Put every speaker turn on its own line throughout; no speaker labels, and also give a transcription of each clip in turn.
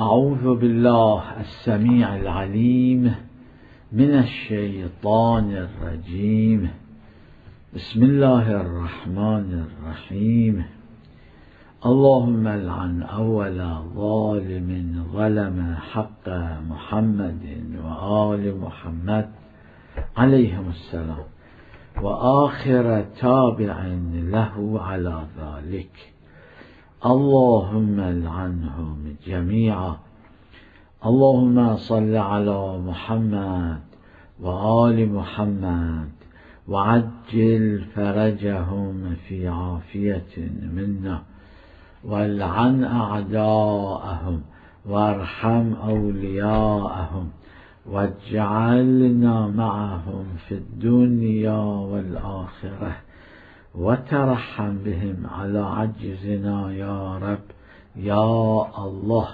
أعوذ بالله السميع العليم من الشيطان الرجيم. بسم الله الرحمن الرحيم. اللهم العن أول ظالم ظلم حق محمد وآل محمد عليهم السلام، وآخر تابع له على ذلك. اللهم العنهم جميعا. اللهم صل على محمد وآل محمد وعجل فرجهم في عافية منا، والعن أعداءهم وارحم أولياءهم، واجعلنا معهم في الدنيا والآخرة، وترحم بهم على عجزنا يا رب يا الله.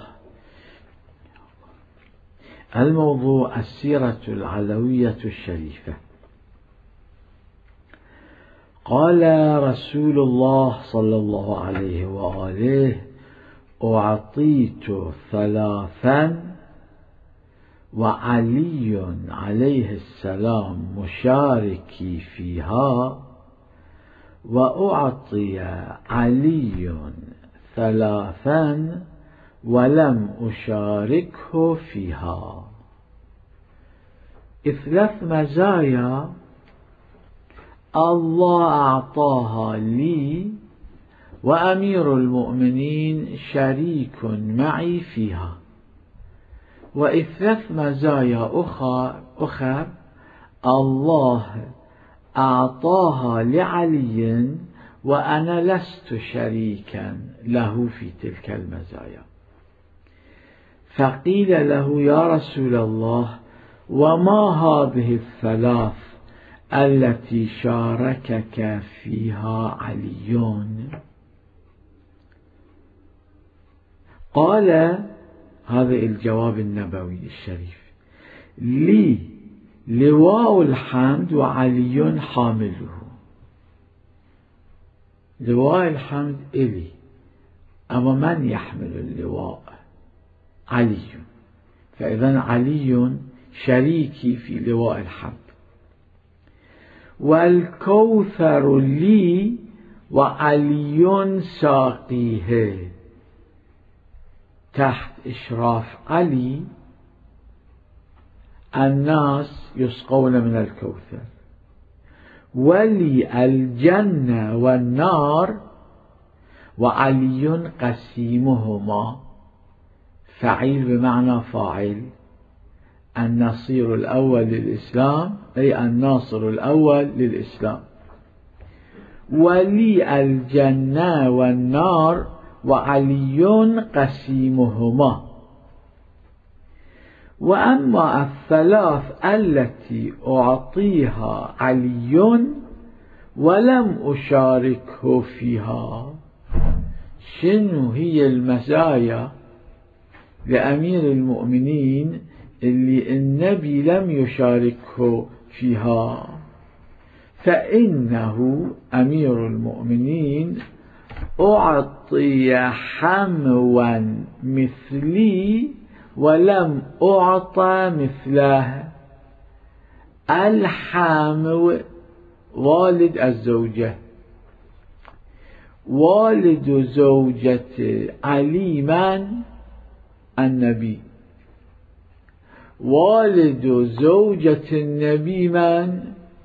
الموضوع السيرة العلوية الشريفة. قال رسول الله صلى الله عليه وآله: أعطيت ثلاثا وعلي عليه السلام مشاركي فيها، وأعطي علي ثلاثا ولم أشاركه فيها. ثلاث مزايا الله أعطاها لي، وأمير المؤمنين شريك معي فيها، وثلاث مزايا أخر الله أعطاها لعلي، وأنا لست شريكا له في تلك المزايا. فقيل له: يا رسول الله، وما هذه الثلاث التي شاركك فيها علي؟ قال: هذا الجواب النبوي الشريف: لي لواء الحمد وعلي حامله. لواء الحمد إلي، أما من يحمل اللواء؟ علي. فإذن علي شريكي في لواء الحمد. والكوثر لي وعلي ساقيه، تحت إشراف علي الناس يسقون من الكوثر. ولي الجنة والنار وعلي قسيمهما، فعيل بمعنى فاعل، النصير الأول للإسلام، أي الناصر الأول للإسلام. ولي الجنة والنار وعلي قسيمهما. وأما الثلاث التي أعطيها علي ولم أشاركه فيها، شنو هي المزايا لأمير المؤمنين اللي النبي لم يشاركه فيها؟ فإنه أمير المؤمنين أعطي حموا مثلي ولم أعطى مثله. الحامو والد الزوجة، والد زوجة علي من؟ النبي. والد زوجة النبي من؟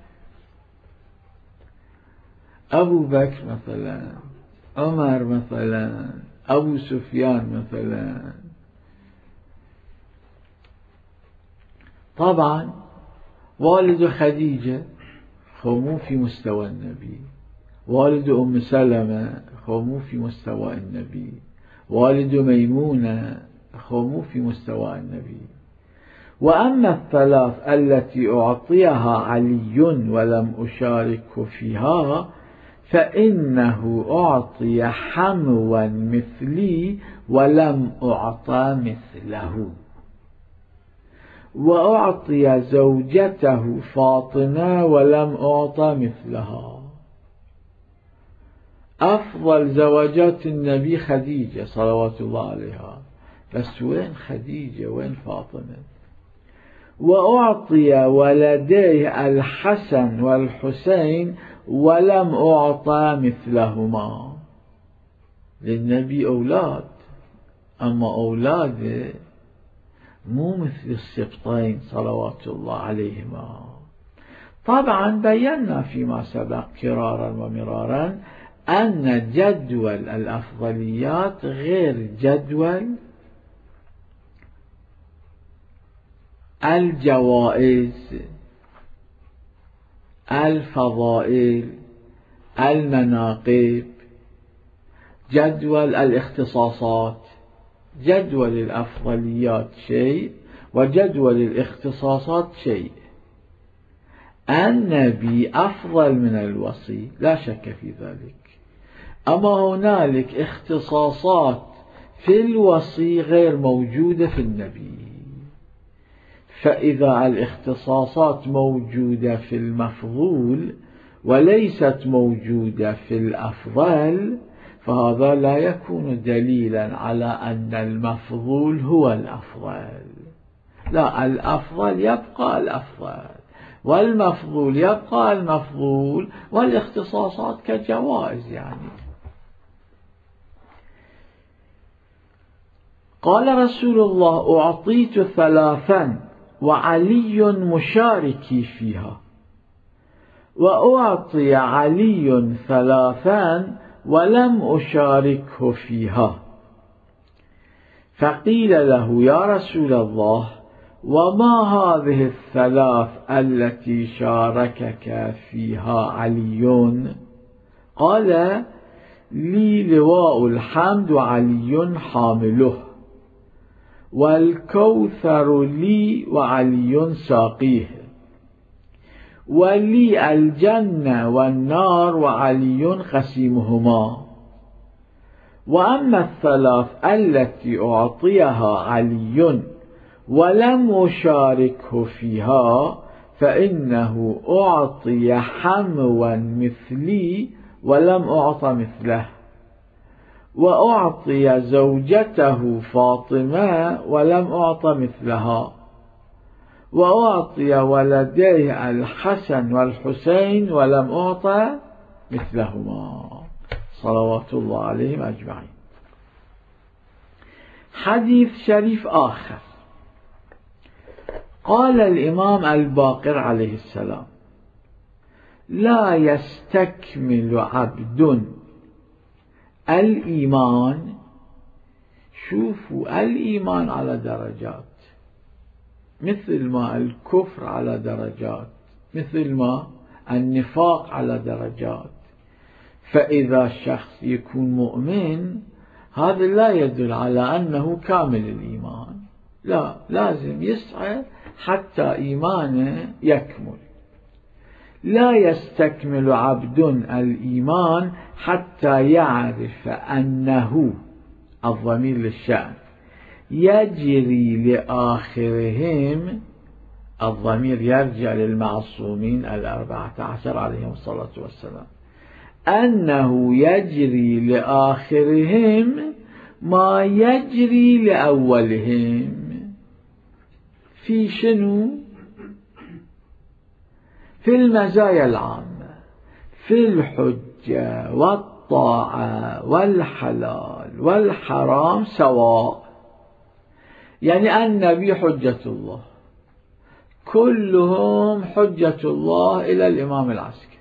أبو بكر مثلا، عمر مثلا، أبو سفيان مثلا. طبعا والد خديجة مو في مستوى النبي، والد أم سلمة مو في مستوى النبي، والد ميمونة مو في مستوى النبي. وأما الثلاث التي أعطيها علي ولم أشاركه فيها، فإنه أعطي حموا مثلي ولم أعطى مثله. وأعطي زوجته فاطمة ولم أعطى مثلها. أفضل زوجات النبي خديجة صلوات الله عليها، بس وين خديجة وين فاطمة؟ وأعطي ولديه الحسن والحسين ولم أعطى مثلهما. للنبي أولاد، أما أولاده مو مثل السبطين صلوات الله عليهما. طبعا بينا فيما سبق كرارا ومرارا أن جدول الأفضليات غير جدول الجوائز، الفضائل، المناقب، جدول الاختصاصات. جدول الأفضليات شيء وجدول الاختصاصات شيء. النبي أفضل من الوصي لا شك في ذلك، أما هنالك اختصاصات في الوصي غير موجودة في النبي. فإذا الاختصاصات موجودة في المفضول وليست موجودة في الأفضل، فهذا لا يكون دليلا على أن المفضول هو الأفضل. لا، الأفضل يبقى الأفضل والمفضول يبقى المفضول، والاختصاصات كجوائز يعني. قال رسول الله: أعطيت 3 وعلي مشاركي فيها. وأعطي علي 3 ولم أشاركه فيها. فقيل له: يا رسول الله، وما هذه 3 التي شاركك فيها علي؟ قال: لي لواء الحمد وعلي حامله، والكوثر لي وعلي ساقيه، ولي الجنة والنار وعلي قسيمهما. وأما 3 التي أعطيها علي ولم أشاركه فيها فإنه أعطي حموا مثلي ولم أعط مثله، وأعطي زوجته فاطمة ولم أعط مثلها، وأعطي ولديه الحسن والحسين ولم أعط مثلهما صلوات الله عليهم أجمعين. حديث شريف آخر. قال الإمام الباقر عليه السلام: لا يستكمل عبد الإيمان. شوفوا، الإيمان على درجات، مثل ما الكفر على درجات، مثل ما النفاق على درجات. فإذا الشخص يكون مؤمن، هذا لا يدل على أنه كامل الإيمان، لا، لازم يسعى حتى إيمانه يكمل. لا يستكمل عبد الإيمان حتى يعرف أنه، الضمير للشأن، يجري لآخرهم، الضمير يرجع للمعصومين 14 عليهم الصلاة والسلام، أنه يجري لآخرهم ما يجري لأولهم. في شنو؟ في المزايا العامة، في الحجة والطاعة والحلال والحرام سواء. يعني النبي حجة الله، كلهم حجة الله إلى الإمام العسكري،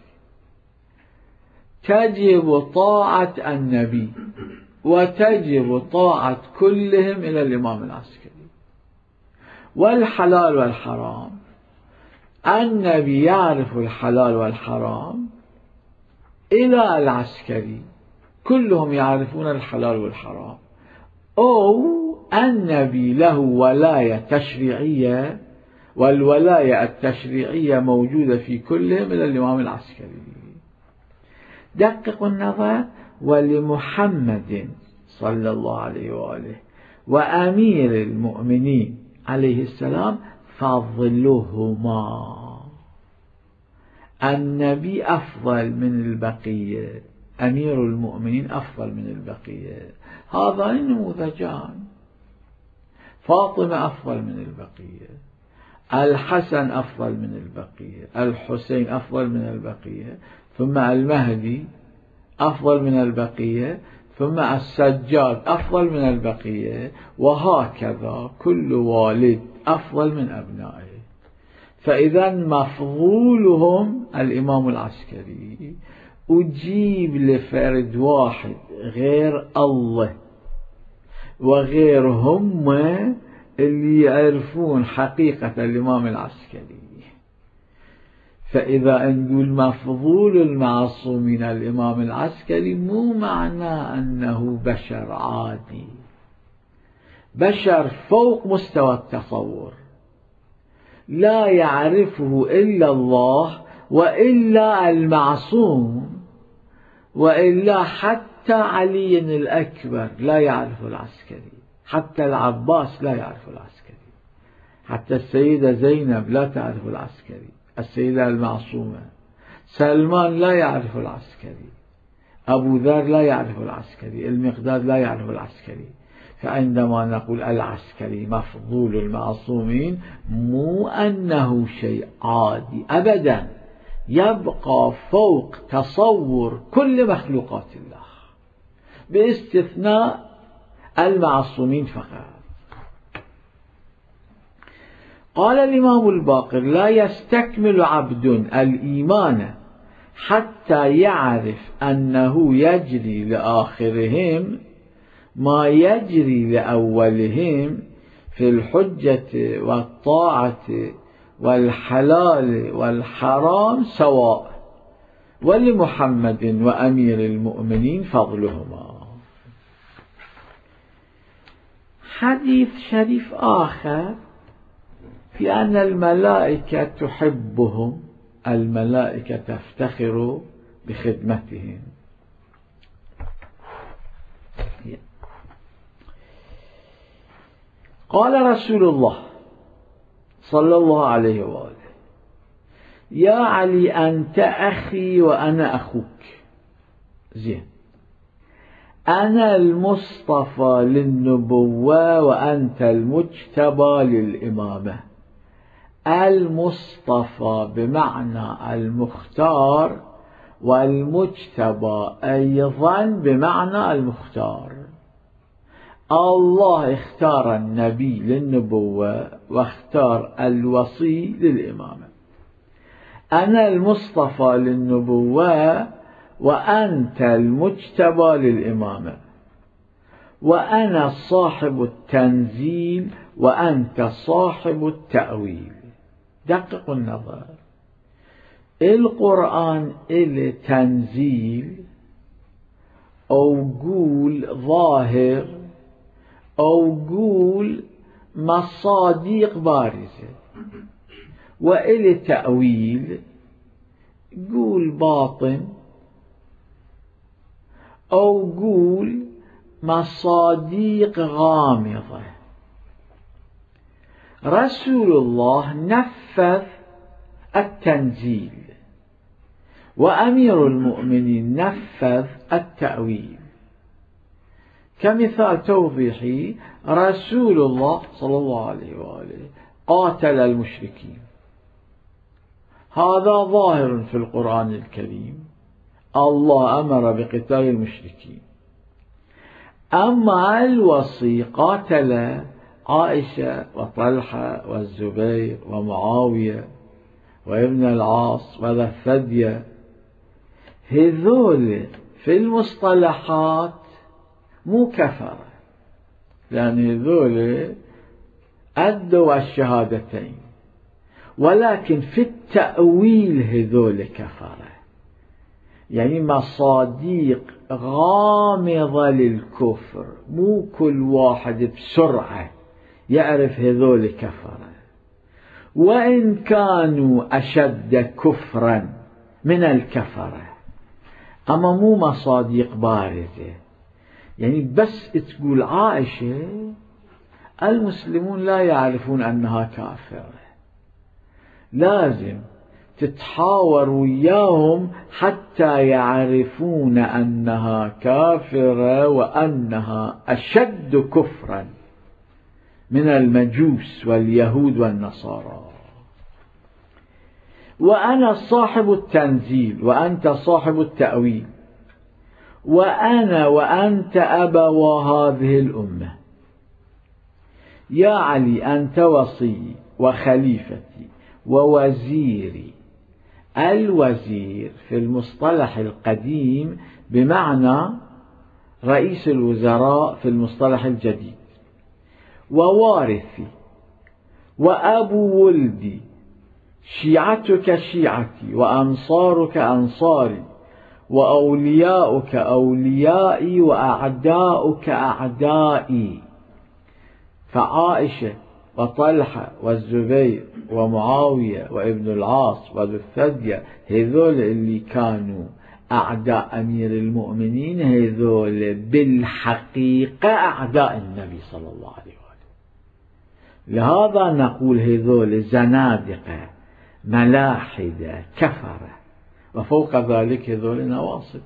تجب طاعة النبي وتجب طاعة كلهم إلى الإمام العسكري. والحلال والحرام، النبي يعرف الحلال والحرام إلى العسكري، كلهم يعرفون الحلال والحرام. أو النبي له ولاية تشريعية، والولاية التشريعية موجودة في كلهم إلى الإمام العسكري. دققوا النظر: ولمحمد صلى الله عليه وآله وأمير المؤمنين عليه السلام فضلهما. النبي أفضل من البقية، أمير المؤمنين أفضل من البقية. هذان نموذجان. فاطمة أفضل من البقية، الحسن أفضل من البقية، الحسين أفضل من البقية، ثم المهدي أفضل من البقية، ثم السجاد أفضل من البقية، وهكذا كل والد أفضل من أبنائه. فإذا مفضولهم الإمام العسكري. أجيب لفرد واحد غير الله وغير هم اللي يعرفون حقيقة الإمام العسكري. فإذا نقول مفضول المعصومين الإمام العسكري مو معناه أنه بشر عادي، بشر فوق مستوى التصور، لا يعرفه إلا الله وإلا المعصوم، وإلا حتى علي الأكبر لا يعرف العسكري، حتى العباس لا يعرف العسكري، حتى السيدة زينب لا تعرف العسكري، السيدة المعصومة، سلمان لا يعرف العسكري، أبو ذر لا يعرف العسكري، المقداد لا يعرف العسكري. فعندما نقول العسكري مفضول المعصومين مو أنه شيء عادي أبدا، يبقى فوق تصور كل مخلوقات الله باستثناء المعصومين فقط. قال الإمام الباقر: لا يستكمل عبد الإيمان حتى يعرف أنه يجري لآخرهم ما يجري لأولهم في الحجة والطاعة والحلال والحرام سواء، ولمحمد وأمير المؤمنين فضلهما. حديث شريف آخر في أن الملائكة تحبهم، الملائكة تفتخر بخدمتهم. قال رسول الله صلى الله عليه وآله: يا علي أنت أخي وأنا أخوك. زين، أنا المصطفى للنبوة وأنت المجتبى للإمامة. المصطفى بمعنى المختار، والمجتبى أيضا بمعنى المختار. الله اختار النبي للنبوة واختار الوصي للإمامة. أنا المصطفى للنبوة وأنت المجتبى للإمامة، وأنا صاحب التنزيل وأنت صاحب التأويل. دققوا النظر، القرآن إلى تنزيل أو قول ظاهر أو قول مصادق بارزة، وإلى تأويل قول باطن أو قول مصادق غامضة. رسول الله نفذ التنزيل، وأمير المؤمنين نفذ التأويل. كمثال توضيحي، رسول الله صلى الله عليه وآله قاتل المشركين، هذا ظاهر في القرآن الكريم، الله أمر بقتال المشركين. أما الوصي قاتل عائشة وطلحة والزبير ومعاوية وابن العاص وذا الثدية، هذول في المصطلحات مو كفرة، لأن هذول أدوا الشهادتين، ولكن في التأويل هذول كفرة، يعني مصادق غامضة للكفر، مو كل واحد بسرعة يعرف هذول كفرة، وإن كانوا أشد كفرا من الكفرة، أما مو مصادق بارزة. يعني بس تقول عائشة المسلمون لا يعرفون أنها كافرة، لازم تتحاور وياهم حتى يعرفون أنها كافرة وأنها أشد كفرا من المجوس واليهود والنصارى. وأنا صاحب التنزيل وأنت صاحب التأويل، وأنا وأنت أبوا هذه الأمة. يا علي أنت وصي وخليفتي ووزيري. الوزير في المصطلح القديم بمعنى رئيس الوزراء في المصطلح الجديد، ووارثي وأبو ولدي، شيعتك شيعتي وأنصارك أنصاري، وأولياؤك أوليائي وأعداؤك أعدائي. فعائشة وطلحة والزبير ومعاوية وابن العاص وذو الثدية هذول اللي كانوا أعداء أمير المؤمنين، هذول بالحقيقة أعداء النبي صلى الله عليه وآله. لهذا نقول هذول زنادقة ملاحدة كفرة، وفوق ذلك هذول نواصب.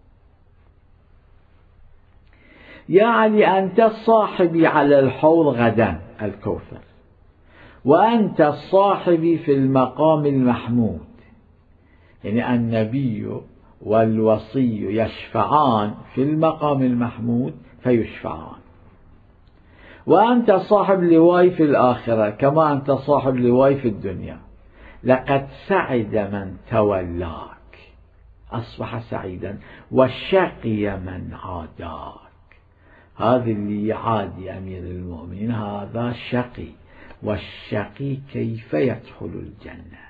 يا علي أنت صاحبي على الحوض غدا الكوثر، وأنت صاحبي في المقام المحمود. يعني النبي والوصي يشفعان في المقام المحمود فيشفعان، وأنت صاحب لواي في الآخرة كما أنت صاحب لواي في الدنيا. لقد سعد من تولاك، أصبح سعيدا، وشقي من عاداك. هذا اللي يعادي أمير المؤمنين هذا شقي، والشقي كيف يدخل الجنة.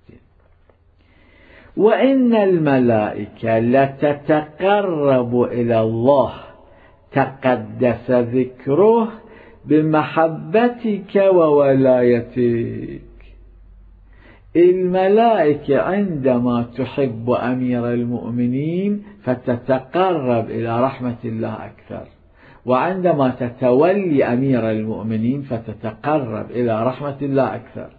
وإن الملائكة لتتقرب إلى الله تقدس ذكره بمحبتك وولايتك. الملائكة عندما تحب أمير المؤمنين فتتقرب إلى رحمة الله أكثر، وعندما تتولي أمير المؤمنين فتتقرب إلى رحمة الله أكثر.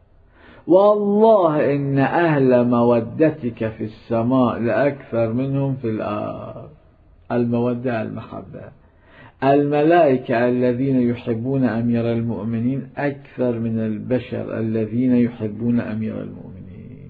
والله إن أهل مودتك في السماء لأكثر منهم في الأرض. المودة المحبة. الملائكة الذين يحبون أمير المؤمنين أكثر من البشر الذين يحبون أمير المؤمنين.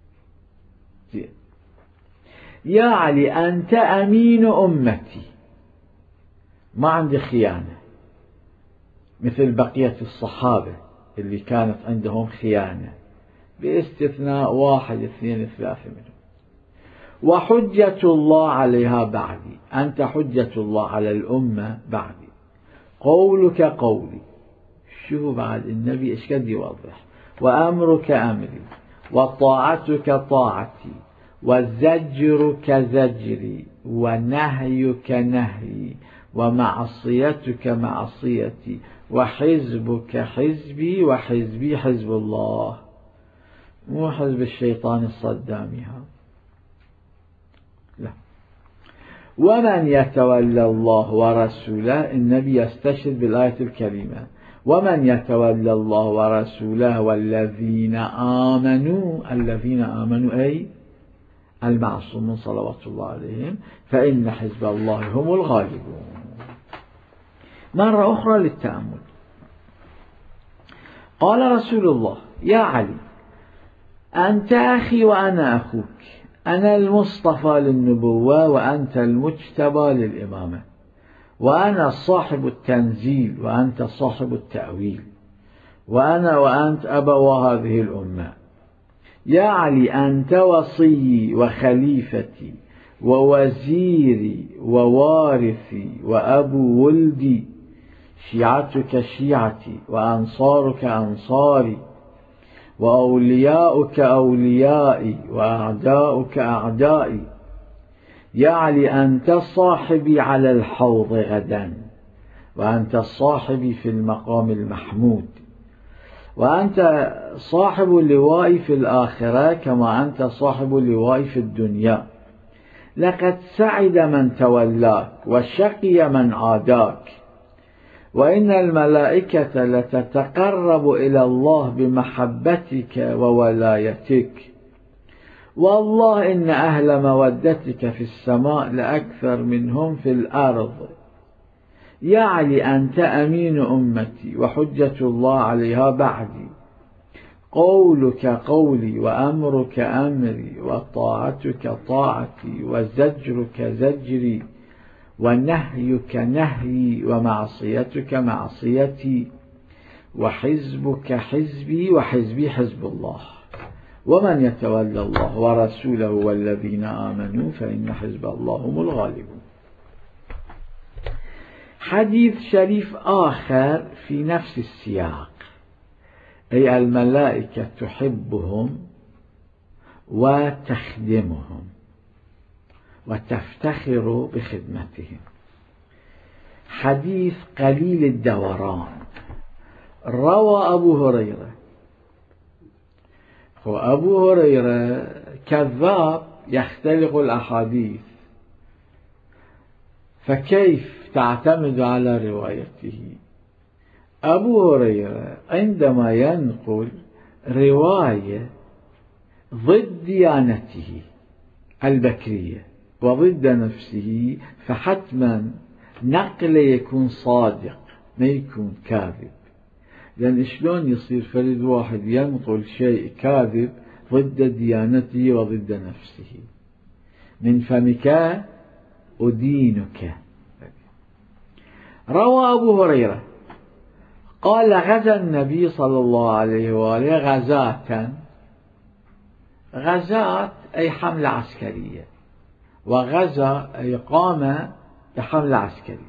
يا علي أنت أمين أمتي، ما عندي خيانة مثل بقية الصحابة اللي كانت عندهم خيانة، باستثناء 1 2 3 منهم. وحجة الله عليها بعدي، أنت حجة الله على الأمة بعدي. قولك قولي، شوفوا بعد النبي إيش قد يوضح. وأمرك أمري، وطاعتك طاعتي، وزجرك زجري، ونهيك نهي، ومعصيتك معصيتي، وحزبك حزبي، وحزبي حزب الله، مو حزب الشيطان الصدامي. لا. ومن يتولى الله ورسوله، النبي يستشهد بالآية الكريمة: ومن يتولى الله ورسوله والذين آمنوا. الذين آمنوا أي المعصومون صلوات الله عليهم، فإن حزب الله هم الغالبون. مرة أخرى للتأمل. قال رسول الله: يا علي أنت أخي وأنا أخوك، أنا المصطفى للنبوة وأنت المجتبى للإمامة، وأنا صاحب التنزيل وأنت صاحب التأويل، وأنا وأنت أبوا هذه الأمة. يا علي أنت وصيي وخليفتي ووزيري ووارثي وأبو ولدي، شيعتك شيعتي وأنصارك أنصاري، وأولياؤك أوليائي وأعداؤك أعدائي. يا علي أنت صاحبي على الحوض غدا، وأنت صاحبي في المقام المحمود، وأنت صاحب اللواء في الآخرة كما أنت صاحب اللواء في الدنيا. لقد سعد من تولاك وشقي من عاداك. وإن الملائكة لتتقرب إلى الله بمحبتك وولايتك. والله إن أهل مودتك في السماء لأكثر منهم في الأرض. يا علي أنت أمين أمتي وحجة الله عليها بعدي، قولك قولي وأمرك أمري وطاعتك طاعتي وزجرك زجري ونهيك نهيي ومعصيتك معصيتي وحزبك حزبي وحزبي حزب الله، ومن يتولى الله ورسوله والذين آمنوا فإن حزب الله هم الغالبون. حديث شريف آخر في نفس السياق، أي الملائكة تحبهم وتخدمهم وتفتخر بخدمتهم. حديث قليل الدوران، روى أبو هريرة. وأبو هريرة كذاب يختلق الأحاديث، فكيف تعتمد على روايته؟ أبو هريرة عندما ينقل رواية ضد ديانته البكرية وضد نفسه، فحتما نقل يكون صادق ما يكون كاذب، لأن شلون يصير فرد واحد ينقل شيء كاذب ضد ديانته وضد نفسه؟ من فمك أدينك. روى أبو هريرة قال غزا النبي صلى الله عليه وآله غزاة أي حملة عسكرية، وغزا أي قام بحملة عسكرية.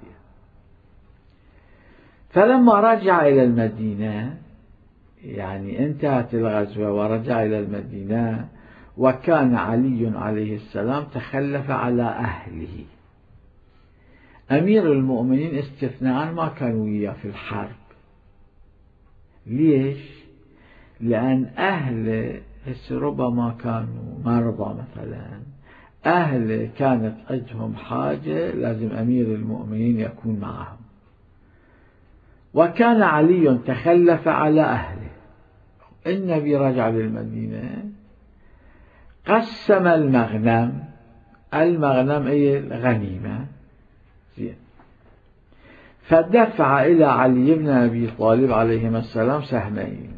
فلما رجع إلى المدينة، يعني انتهت الغزوة ورجع إلى المدينة، وكان علي عليه السلام تخلف على أهله. أمير المؤمنين استثناء ما كانوا وياه في الحرب. ليش؟ لأن أهله ربما كانوا مرضى مثلا، أهله كانت عندهم حاجة لازم أمير المؤمنين يكون معهم، وكان علي تخلف على أهله. النبي رجع للمدينة، قسم المغنم أي الغنيمة، فدفع إلى علي بن أبي طالب عليهما السلام سهمين.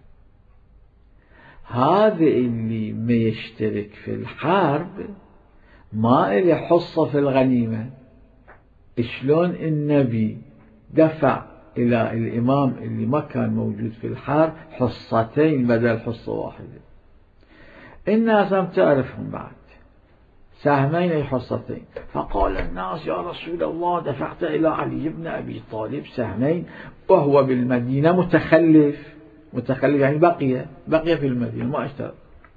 هذا اللي ما يشترك في الحرب ما إله حصة في الغنيمة. شلون النبي دفع إلى الإمام اللي ما كان موجود في الحرب حصتين بدل حصة واحدة؟ الناس لم تعرفهم بعد، سهمين أي حصتين. فقال الناس يا رسول الله دفعت إلى علي بن أبي طالب سهمين وهو بالمدينة متخلف يعني بقي في المدينة ما اشترك.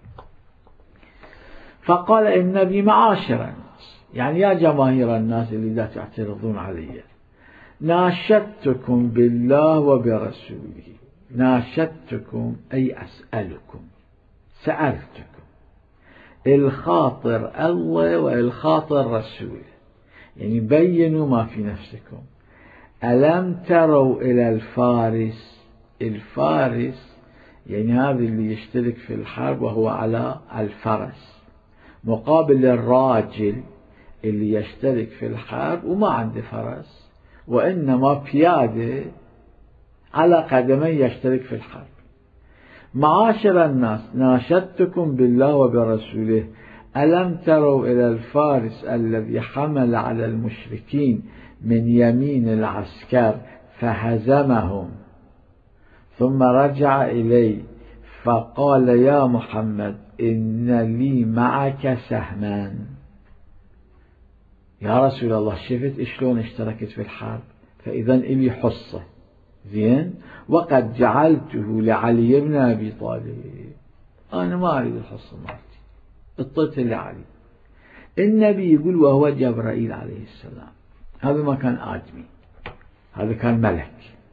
فقال النبي معاشر الناس، يعني يا جماهير الناس اللي لا تعترضون علي، ناشدتكم بالله وبرسوله. ناشدتكم أي أسألكم، سألتكم، الخاطر الله والخاطر رسوله، يعني بينوا ما في نفسكم. ألم تروا إلى الفارس يعني هذا اللي يشترك في الحرب وهو على الفرس، مقابل الراجل اللي يشترك في الحرب وما عنده فرس وإنما بيادة على قدمي يشترك في الحرب. معاشر الناس ناشدتكم بالله وبرسوله، ألم تروا إلى الفارس الذي حمل على المشركين من يمين العسكر فهزمهم، ثم رجع إلي فقال يا محمد إن لي معك سهمان. يا رسول الله شفت شلون اشتركت في الحرب، فإذا إلي حصة زين، وقد جعلته لعلي بن أبي طالب، أنا ما أريد الحصة مالتي، اطيتها لعلي. النبي يقول وهو جبرائيل عليه السلام، هذا ما كان آدمي، هذا كان ملك.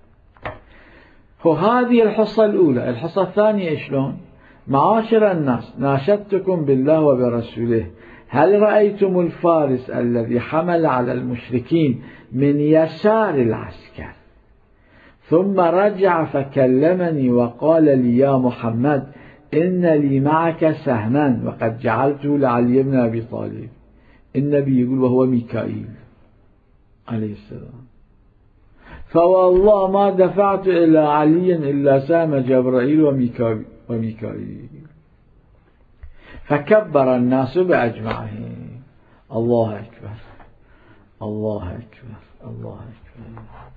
هذه الحصة الأولى. الحصة الثانية شلون؟ معاشر الناس ناشدتكم بالله وبرسوله، هل رأيتم الفارس الذي حمل على المشركين من يسار العسكر ثم رجع فكلمني وقال لي يا محمد إن لي معك سهما وقد جعلته لعلي بن أبي طالب. النبي يقول وهو ميكائيل عليه السلام. فوالله ما دفعت إلى علي إلا سام جبرائيل وميكائيل. فكبر الناس بأجمعهم. الله أكبر الله أكبر الله أكبر.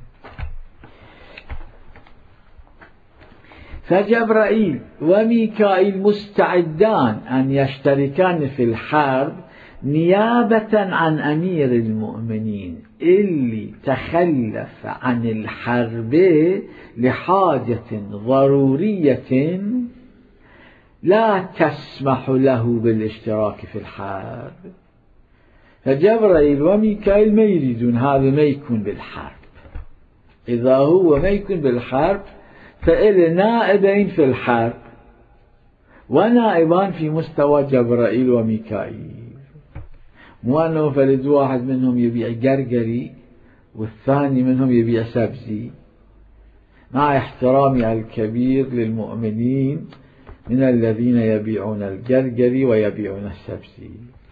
فجبرائيل وميكائيل مستعدان أن يشتركان في الحرب نيابة عن أمير المؤمنين اللي تخلف عن الحرب لحاجة ضرورية لا تسمح له بالاشتراك في الحرب. فجبرائيل وميكائيل ما يريدون هذا ما يكون بالحرب. إذا هو ما يكون بالحرب فإلى نائبين في الحرب ونائبان في مستوى جبرائيل وميكائيل. مو أنه فرد واحد منهم يبيع قرقري والثاني منهم يبيع سبزي، مع احترامي الكبير للمؤمنين من الذين يبيعون القرقري ويبيعون السبزي.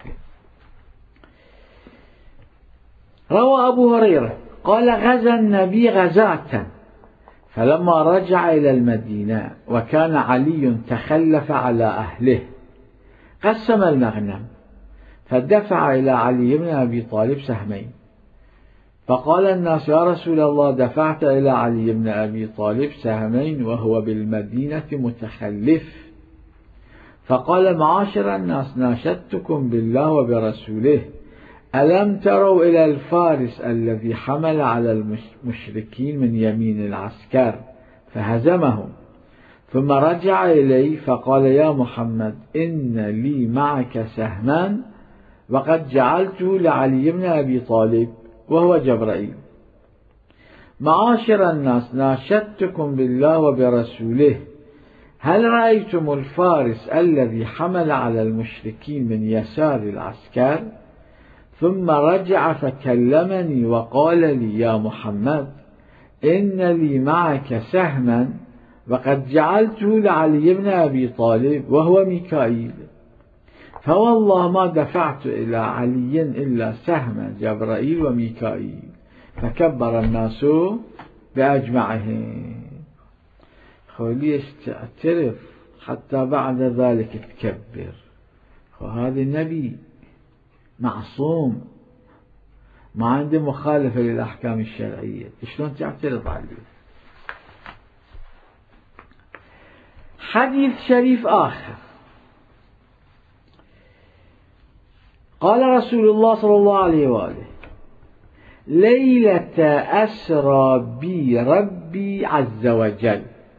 روى أبو هريرة قال غزا النبي غزاة فلما رجع إلى المدينة وكان علي تخلف على أهله قسم المغنم فدفع إلى علي بن أبي طالب سهمين. فقال الناس يا رسول الله دفعت إلى علي بن أبي طالب سهمين وهو بالمدينة متخلف. فقال معاشر الناس ناشدتكم بالله وبرسوله ألم تروا إلى الفارس الذي حمل على المشركين من يمين العسكر فهزمهم، ثم رجع إلي فقال يا محمد إن لي معك سهما وقد جعلته لعلي بن أبي طالب وهو جبرائيل. معاشر الناس ناشدتكم بالله وبرسوله هل رأيتم الفارس الذي حمل على المشركين من يسار العسكر؟ ثم رجع فكلمني وقال لي يا محمد إن لي معك سهما وقد جعلته لعلي بن أبي طالب وهو ميكائيل. فوالله ما دفعت إلى علي إلا سهم جبرائيل وميكائيل. فكبر الناس بأجمعهم. ليش تعترف حتى بعد ذلك تكبر؟ وهذا النبي معصوم ما عنده مخالفة للأحكام الشرعية، شلون تعترض عليه؟ حديث شريف آخر قال رسول الله صلى الله عليه وآله ليلة أسرى بي ربي عز وجل.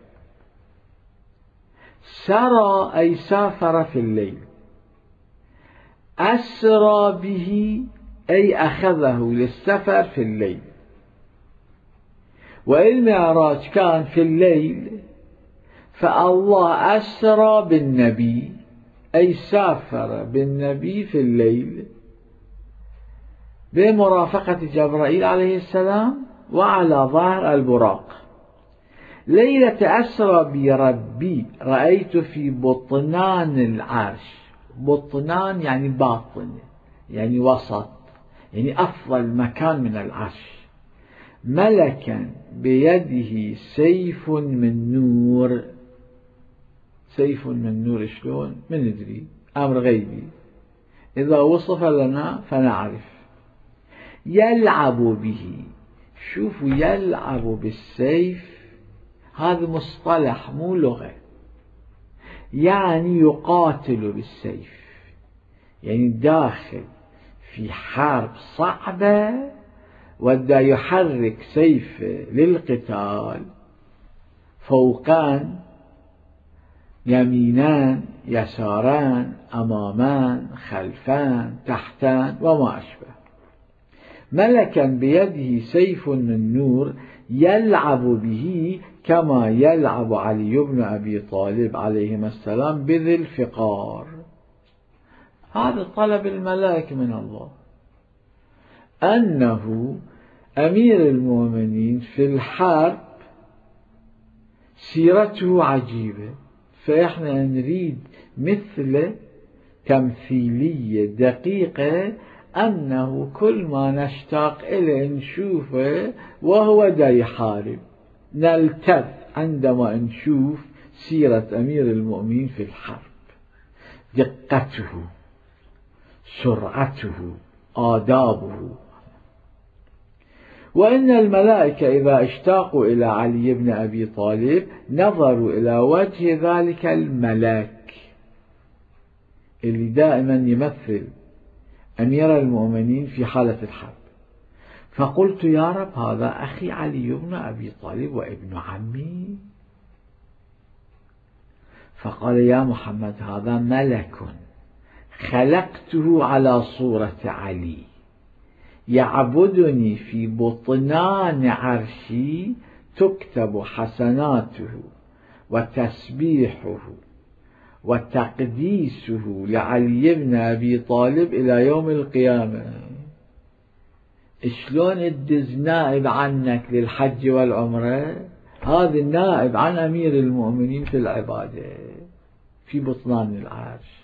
سرى أي سافر في الليل، أسرى به أي أخذه للسفر في الليل. والمعراج كان في الليل، فالله أسرى بالنبي أي سافر بالنبي في الليل بمرافقة جبرائيل عليه السلام وعلى ظهر البراق. ليلة أسرى بربي رأيت في بطنان العرش. بطنان يعني باطن، يعني وسط، يعني أفضل مكان من العرش. ملكا بيده سيف من نور. سيف من نور شلون؟ من ندري، أمر غيبي، إذا وصف لنا فنعرف. يلعب به. شوفوا يلعب بالسيف، هذا مصطلح مو لغة، يعني يقاتل بالسيف، يعني داخل في حرب صعبة ودا يحرك سيف للقتال، فوقان يمينان يساران أمامان خلفان تحتان وما أشبه. ملكا بيده سيف من نور يلعب به كما يلعب علي بن أبي طالب عليهما السلام بذي الفقار. هذا طلب الملائكة من الله، أنه أمير المؤمنين في الحرب سيرته عجيبة، فإحنا نريد مثل تمثيلية دقيقة أنه كل ما نشتاق إليه نشوفه وهو دا يحارب، نلتف عندما نشوف سيرة أمير المؤمنين في الحرب، دقته، سرعته، آدابه. وإن الملائكة إذا اشتاقوا إلى علي بن أبي طالب نظروا إلى وجه ذلك الملك اللي دائما يمثل أمير المؤمنين في حالة الحرب. فقلت يا رب هذا أخي علي بن أبي طالب وابن عمي. فقال يا محمد هذا ملك خلقته على صورة علي يعبدني في بطنان عرشي، تكتب حسناته وتسبيحه وتقديسه لعلي بن أبي طالب إلى يوم القيامة. شلون تدز نائب عنك للحج والعمرة؟ هذا النائب عن أمير المؤمنين في العبادة في بطنان العرش.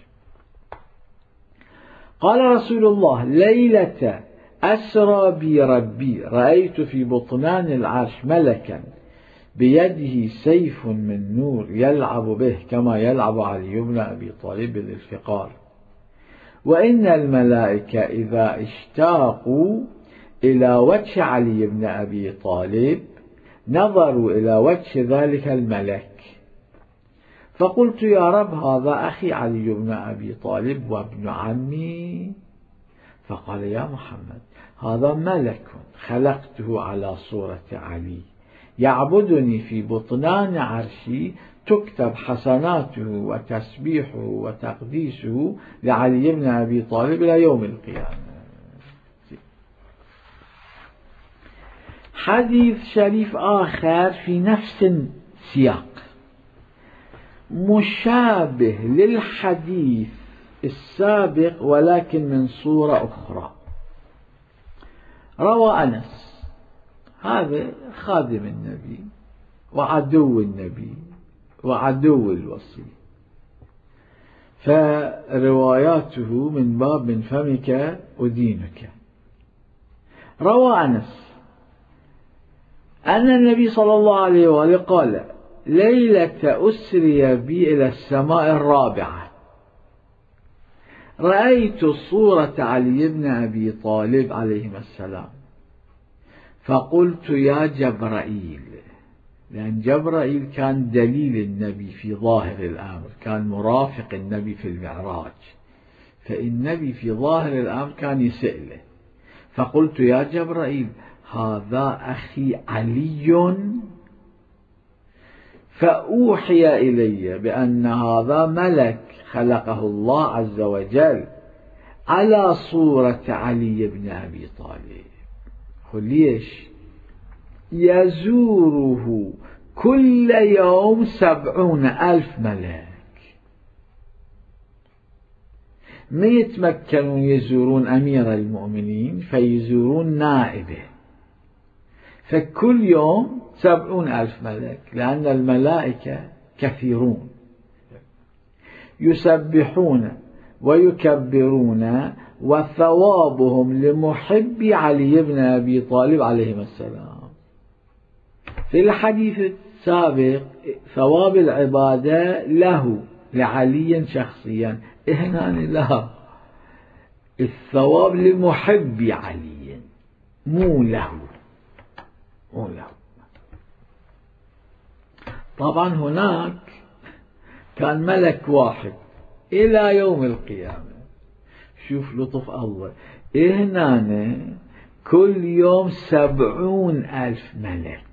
قال رسول الله ليلة أسرى بي ربي رأيت في بطنان العرش ملكا بيده سيف من نور يلعب به كما يلعب علي بن أبي طالب بالفقار. وإن الملائكة إذا اشتاقوا إلى وجه علي بن أبي طالب نظروا إلى وجه ذلك الملك. فقلت يا رب هذا أخي علي بن أبي طالب وابن عمي. فقال يا محمد هذا ملك خلقته على صورة علي يعبدني في بطنان عرشي، تكتب حسناته وتسبيحه وتقديسه لعلي بن أبي طالب إلى يوم القيامة. حديث شريف آخر في نفس السياق مشابه للحديث السابق ولكن من صورة أخرى. روى أنس، هذا خادم النبي وعدو النبي وعدو الوصي، فرواياته من باب من فمك أدينك. روى أنس أن النبي صلى الله عليه وآله قال ليلة أسري بي إلى السماء الرابعة رأيت صورة علي بن أبي طالب عليه السلام، فقلت يا جبرائيل، لأن جبرائيل كان دليل النبي في ظاهر الأمر، كان مرافق النبي في المعراج، فالنبي في ظاهر الأمر كان يسأله. فقلت يا جبرائيل هذا أخي علي، فأوحي إلي بأن هذا ملك خلقه الله عز وجل على صورة علي بن أبي طالب. ليش؟ يزوره كل يوم 70,000 ملك، ما يتمكنون يزورون أمير المؤمنين فيزورون نائبه، فكل يوم 70,000 ملك، لأن الملائكة كثيرون يسبحون ويكبرون، وثوابهم لمحبي علي بن أبي طالب عليه السلام. في الحديث السابق ثواب العبادة له لعلي شخصيا، هنا لا، الثواب لمحبي علي مو له. طبعا هناك كان ملك واحد إلى يوم القيامة. شوف لطف الله، هنا كل يوم 70,000 ملك.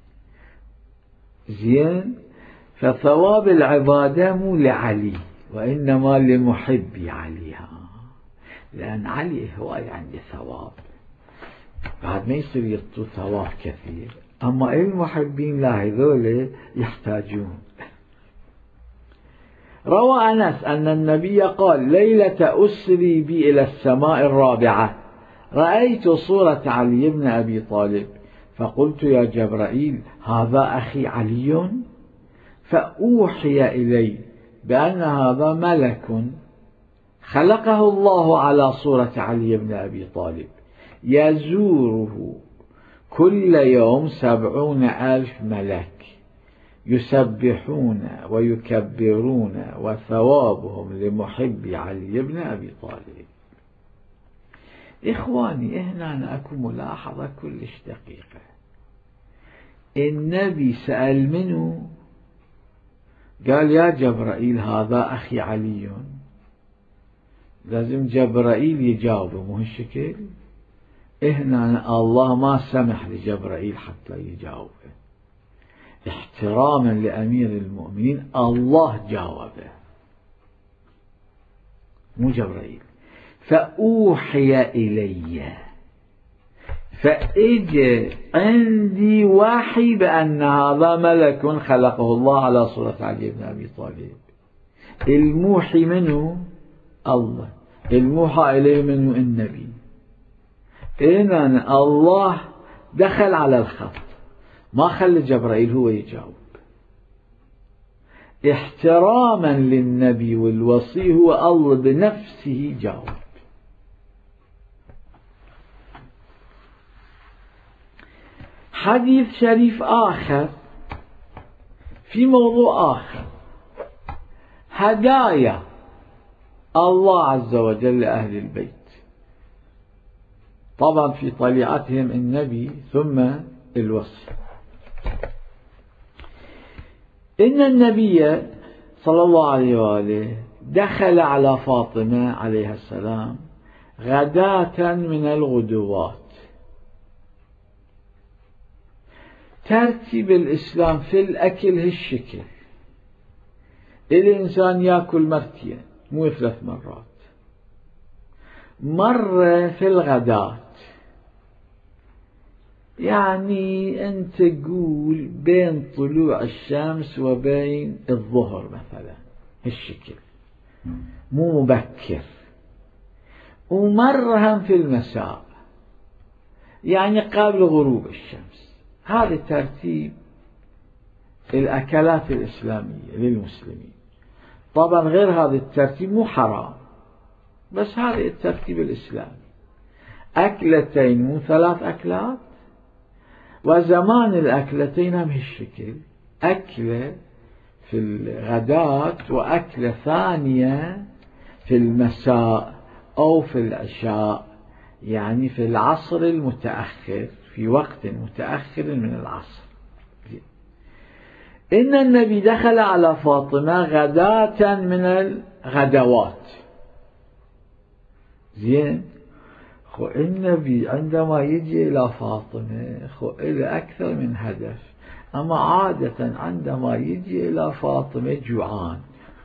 زين، فثواب العبادة مو لعلي وإنما لمحبي علي، لأن علي هو عنده ثواب، بعد ما يصير يعطوا ثواب كثير، أما المحبين لا، هذول يحتاجون. روى أنس أن النبي قال ليلة أسري بي إلى السماء الرابعة رأيت صورة علي بن أبي طالب، فقلت يا جبرائيل هذا أخي علي، فأوحي إلي بأن هذا ملك خلقه الله على صورة علي بن أبي طالب، يزوره كل يوم 70,000 ملك يسبحون ويكبرون وثوابهم لمحب علي بن أبي طالب. إخواني، هنا أكو ملاحظة كلش دقيقة. النبي سأل منه؟ قال يا جبرائيل هذا أخي علي. لازم جبرائيل يجاوبه، مو هالشكل. هنا الله ما سمح لجبرائيل حتى يجاوبه، احتراما لأمير المؤمنين الله جاوبه مو جبرائيل. فأوحي إلي، فإجى عندي وحي بأن هذا ملك خلقه الله على صورة علي بن أبي طالب. الموحي منه الله، الموحى إليه منه النبي. إذن الله دخل على الخط، ما خلى جبرائيل هو يجاوب. احتراما للنبي والوصي هو الله بنفسه جاوب. حديث شريف آخر في موضوع آخر، هدايا الله عز وجل لأهل البيت، طبعا في طليعتهم النبي ثم الوصي. إن النبي صلى الله عليه وآله دخل على فاطمة عليها السلام غداة من الغدوات. ترتيب الإسلام في الأكل هالشكل، الإنسان يأكل مرتين مو 3 مرات. مرة في الغداة، يعني أنت تقول بين طلوع الشمس وبين الظهر مثلا هالشكل، مو مبكر. ومرة هم في المساء، يعني قبل غروب الشمس. هذا ترتيب الأكلات الإسلامية للمسلمين. طبعا غير هذا الترتيب مو حرام، بس هذا الترتيب الإسلامي، 2 مو 3 أكلات. وزمان الأكلتين هم هالشكل، أكلة في الغداة وأكلة ثانية في المساء أو في العشاء، يعني في العصر المتأخر، في وقت متأخر من العصر. إن النبي دخل على فاطمة غداة من الغدوات. زين، النبي عندما يجي إلى فاطمة إلى أكثر من هدف، أما عادة عندما يجي إلى فاطمة جوعان،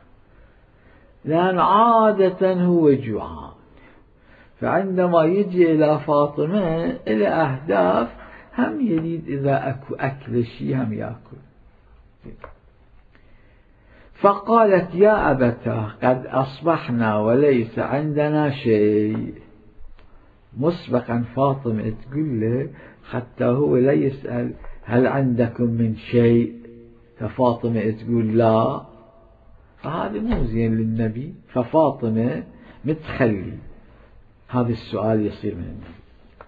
لأن عادة هو جوعان، فعندما يجي إلى فاطمة إلى أهداف، هم يريد إذا أكو أكل شيء هم يأكل. فقالت يا أبتاه قد أصبحنا وليس عندنا شيء. مسبقا فاطمة تقول له حتى هو لا يسأل هل عندكم من شيء، ففاطمة تقول لا، فهذا مو زين للنبي. ففاطمة متخلي هذا السؤال يصير من النبي.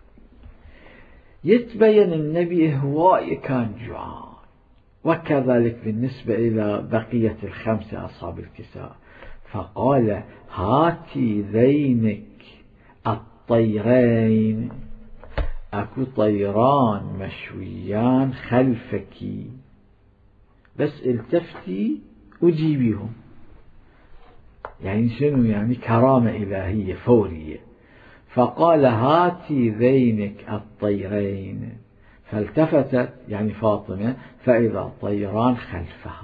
يتبين النبي هواي كان جوعان، وكذلك بالنسبة إلى بقية ال5 أصحاب الكساء. فقال هاتي ذينك الطيرين، أكو طيران مشويان خلفك، بس التفتي وجيبيهم. يعني شنو؟ يعني كرامة إلهية فورية. فقال هاتي ذينك الطيرين، فالتفتت يعني فاطمة فإذا طيران خلفها،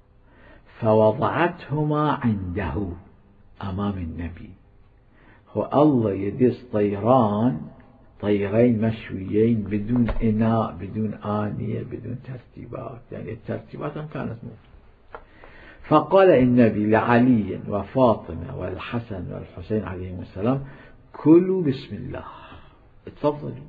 فوضعتهما عنده أمام النبي. هو الله يدس طيرين مشويين بدون إناء، بدون آنية، بدون ترتيبات، يعني الترتيبات كانت موجودة. فقال النبي لعلي وفاطمة والحسن والحسين عليهم السلام كلوا بسم الله، اتفضلوا.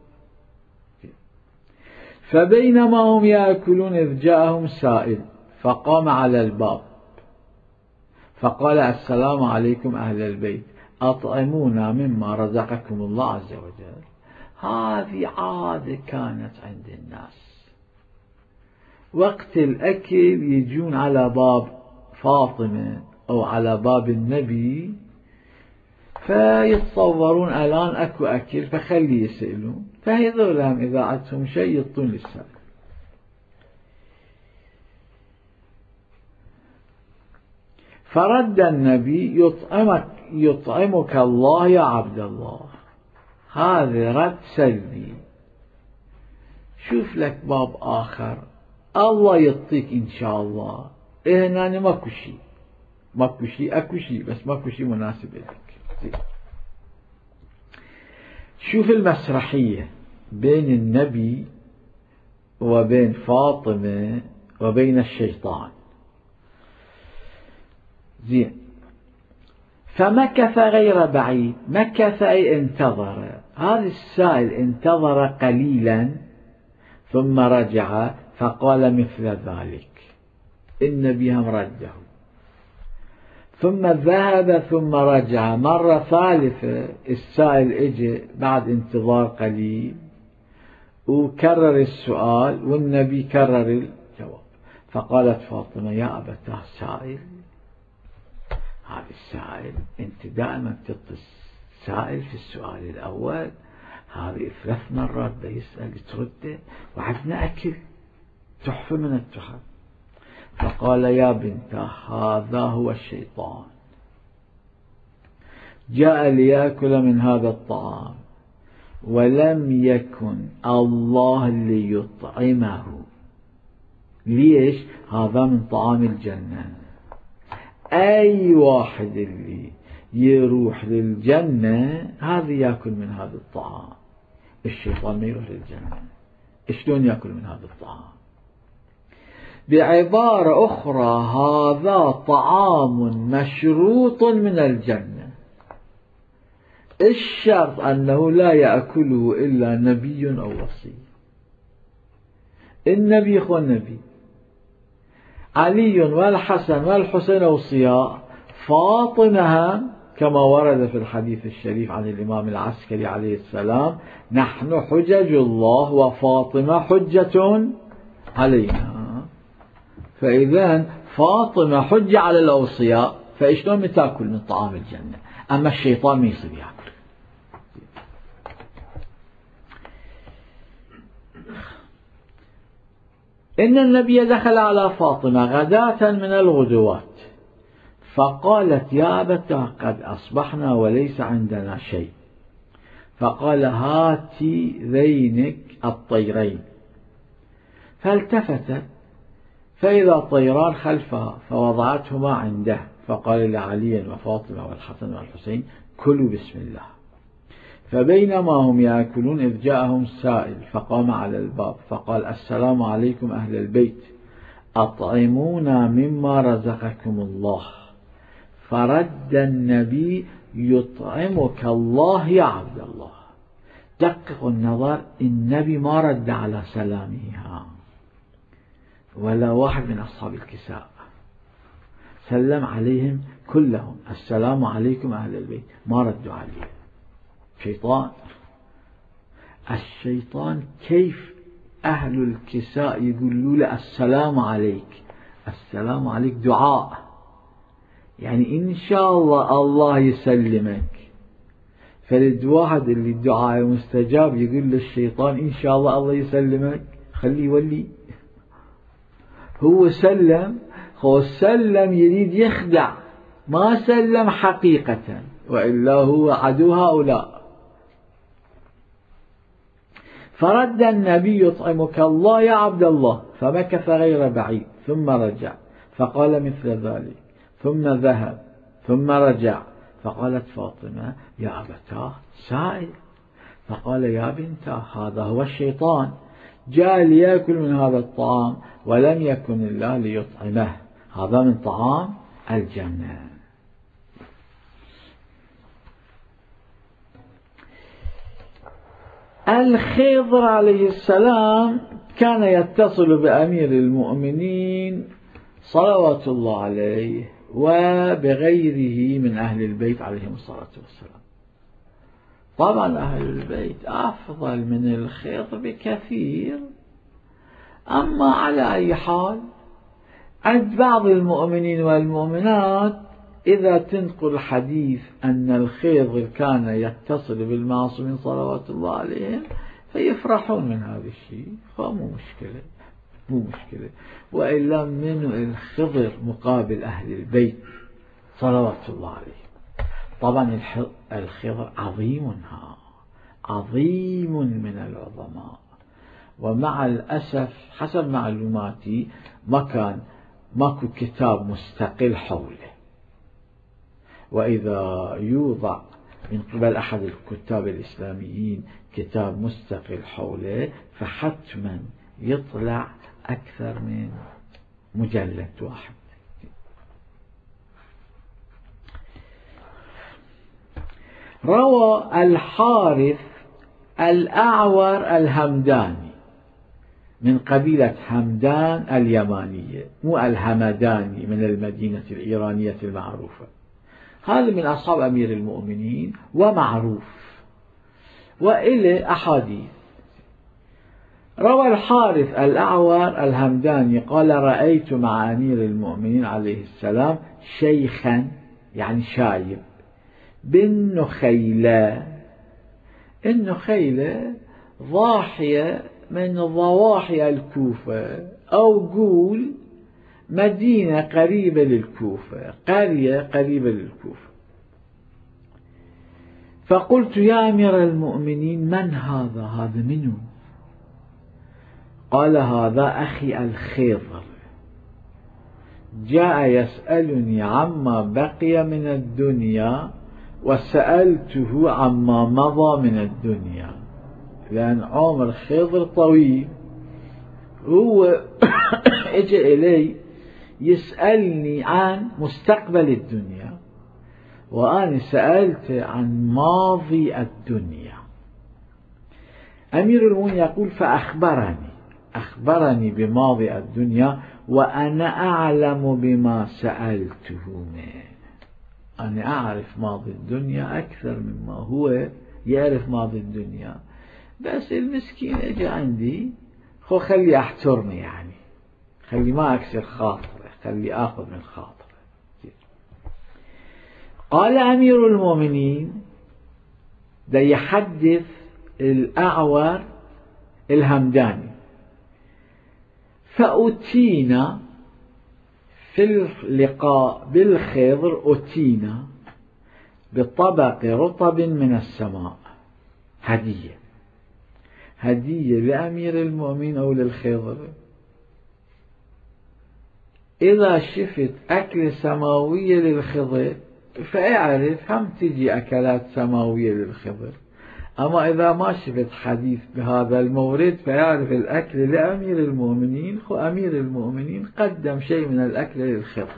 فبينما هم يأكلون إذ جاءهم سائل فقام على الباب فقال السلام عليكم أهل البيت أطعمونا مما رزقكم الله عز وجل. هذه عادة كانت عند الناس، وقت الأكل يجون على باب فاطمة أو على باب النبي فيتصورون الآن أكو أكل فخلي يسألون، فهذول هم إذا عندهم شيء يطون للسائل. فرد النبي يطعمك الله يا عبد الله. هذا رد سلبي. شوف لك باب آخر، الله يعطيك إن شاء الله. هنا ماكو شيء، أكو شيء بس ماكو شيء مناسب لك. شوف المسرحية بين النبي وبين فاطمة وبين الشيطان. زين. فمكث غير بعيد، مكث أي انتظر. هذا السائل انتظر قليلا ثم رجع فقال مثل ذلك. النبي هم رده، ثم ذهب ثم رجع مرة ثالثة. السائل اجى بعد انتظار قليل وكرر السؤال والنبي كرر الجواب. فقالت فاطمة يا أبتاه سائل، هذا السائل أنت دائما تعطي السائل في السؤال الأول، هذه 3 مرات بيسأل ترده وعندنا أكل تحفة من التحف. فقال يا بنتاه هذا هو الشيطان، جاء ليأكل من هذا الطعام ولم يكن الله ليطعمه. ليش؟ هذا من طعام الجنة. أي واحد اللي يروح للجنة هذا يأكل من هذا الطعام. الشيطان ما يروح للجنة، شلون يأكل من هذا الطعام؟ بعبارة أخرى هذا طعام مشروط من الجنة، الشرط أنه لا يأكله إلا نبي أو وصي. النبي هو النبي، علي والحسن والحسين أوصياء، فاطمة كما ورد في الحديث الشريف عن الإمام العسكري عليه السلام نحن حجج الله وفاطمة حجة علينا. فإذا فاطمة حجة على الأوصياء، فإشلون تأكل من طعام الجنة؟ أما الشيطان ما يصير يأكل. إن النبي دخل على فاطمة غداة من الغدوات فقالت يا أبتاه قد أصبحنا وليس عندنا شيء. فقال هاتي ذينك الطيرين. فالتفتت فإذا طيران خلفها فوضعتهما عنده. فقال لعلي وفاطمة والحسن والحسين كلوا بسم الله. فبينما هم يأكلون إذ جاءهم سائل فقام على الباب فقال السلام عليكم أهل البيت أطعمونا مما رزقكم الله. فرد النبي يطعمك الله يا عبد الله. دققوا النظر، النبي ما رد على سلامه ولا واحد من أصحاب الكساء، سلم عليهم كلهم السلام عليكم أهل البيت، ما ردوا عليه. الشيطان كيف أهل الكساء يقولوا له السلام عليك؟ السلام عليك دعاء، يعني إن شاء الله يسلمك. فلد واحد اللي الدعاء مستجاب يقول للشيطان إن شاء الله يسلمك، خليه يولي. هو سلم يريد يخدع، ما سلم حقيقة، وإلا هو عدو هؤلاء. فرد النبي يطعمك الله يا عبد الله. فمكث غير بعيد ثم رجع فقال مثل ذلك ثم ذهب ثم رجع. فقالت فاطمة يا أبتاه سائل. فقال يا بنتاه هذا هو الشيطان جاء ليأكل من هذا الطعام ولم يكن الله ليطعمه، هذا من طعام الجنة. الخضر عليه السلام كان يتصل بأمير المؤمنين صلوات الله عليه وبغيره من أهل البيت عليهم الصلاة والسلام. طبعا أهل البيت أفضل من الخضر بكثير. أما على أي حال عند بعض المؤمنين والمؤمنات إذا تنقل حديث أن الخضر كان يتصل بالمعصومين صلوات الله عليهم فيفرحون من هذا الشيء، فمو مشكلة، مو مشكلة. وإلا من الخضر مقابل أهل البيت صلوات الله عليهم. طبعا الخضر عظيم، عظيم من العظماء، ومع الأسف حسب معلوماتي ماكو كتاب مستقل حوله. وإذا يوضع من قبل أحد الكتاب الإسلاميين كتاب مستقل حوله فحتما يطلع أكثر من مجلد واحد. روى الحارث الأعور الهمداني من قبيلة همدان اليمانية، مو الهمداني من المدينة الإيرانية المعروفة، هذا من أصحاب أمير المؤمنين ومعروف وإلى أحاديث. روى الحارث الأعور الهمداني قال: رأيت مع أمير المؤمنين عليه السلام شيخا يعني شايب بالنخيلة. النخيلة ضاحية من ضواحي الكوفة، أو قول مدينة قريبة للكوفة، قرية قريبة للكوفة. فقلت: يا أمير المؤمنين من هذا؟ هذا منه؟ قال: هذا أخي الخضر، جاء يسألني عما بقي من الدنيا وسألته عما مضى من الدنيا، لأن عمر خضر طويل. هو اجى إلي يسألني عن مستقبل الدنيا، وأنا سألته عن ماضي الدنيا. أمير المؤمنين يقول: أخبرني بماضي الدنيا وأنا أعلم بما سألته منه. أنا أعرف ماضي الدنيا أكثر مما هو يعرف ماضي الدنيا، بس المسكين اجى عندي خلي أحترمي، يعني خلي ما أكسر خاطره، خلي أخذ من خاطره. قال أمير المؤمنين ده يحدث الأعور الهمداني: فأتينا في اللقاء بالخضر، أتينا بطبق رطب من السماء، هدية لأمير المؤمنين أو للخضر. إذا شفت أكل سماوية للخضر فاعرف هم تجي أكلات سماوية للخضر. أما إذا ما شفت حديث بهذا المورد فيعرف الأكل لأمير المؤمنين، أمير المؤمنين قدم شيء من الأكل للخضر.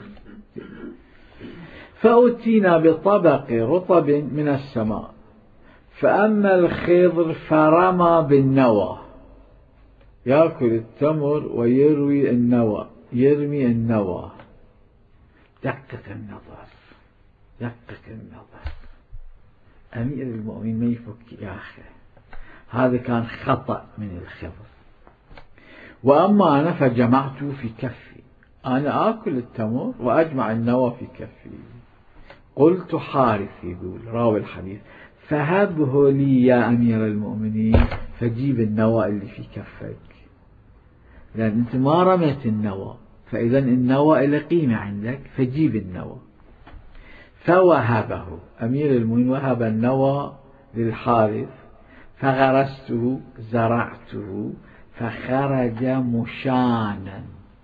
فأتينا بطبق رطب من السماء، فأما الخضر فرمى بالنوى، يأكل التمر ويروي النوى، يرمي النوى. دقق النظر، أمير المؤمنين ما يفك يا أخي، هذا كان خطأ من الخضر. وأما أنا فجمعته في كفي، أنا آكل التمر وأجمع النوى في كفي. قلت: حارث يقول راوي الحديث: فهبه لي يا أمير المؤمنين، فجيب النوى اللي في كفك، لأن أنت ما رميت النوى، فإذا النوى له قيمة عندك، فجيب النوى. فوهبه أمير المؤمنين، وهب النوى للحارث، فغرسته زرعته فخرج مشانا.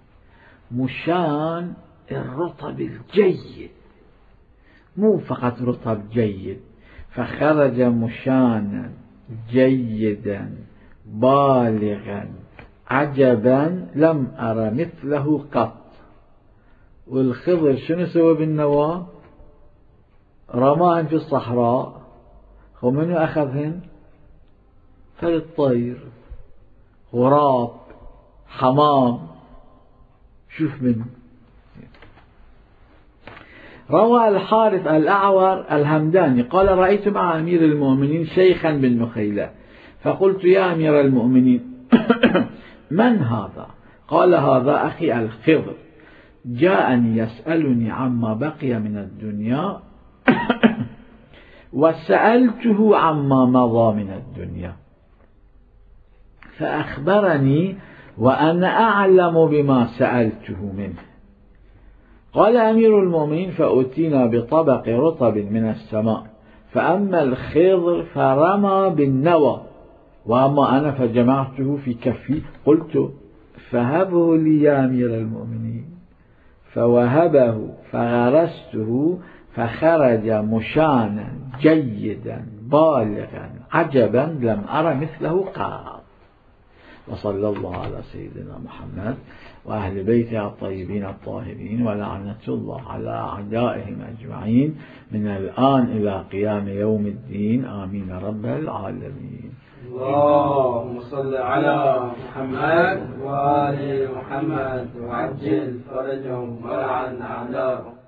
مشان الرطب الجيد، مو فقط رطب جيد، فخرج مشانا جيدا بالغا عجبا لم أرى مثله قط. والخضر شنو سوى بالنوى؟ رماهن في الصحراء، ومنو أخذهن؟ فالطير، غراب، حمام، شوف منه. روى الحارث الأعور الهمداني قال رأيت مع أمير المؤمنين شيخا بالنخيلة فقلت يا أمير المؤمنين من هذا؟ قال هذا أخي الخضر جاءني يسألني عما بقي من الدنيا وسألته عما مضى من الدنيا فأخبرني وأنا أعلم بما سألته منه. قال أمير المؤمنين فأتينا بطبق رطب من السماء فأما الخضر فرمى بالنوى وأما أنا فجمعته في كفي قلت فهبه لي يا أمير المؤمنين فوهبه فغرسته فخرج مشانا جيدا بالغا عجبا لم أر مثله قط. وصلى الله على سيدنا محمد وأهل بيته الطيبين الطاهرين ولعنة الله على أعدائهم أجمعين من الآن إلى قيام يوم الدين آمين رب العالمين.
اللهم صل على محمد وآل محمد وعجل فرجهم ولعن أعداءهم.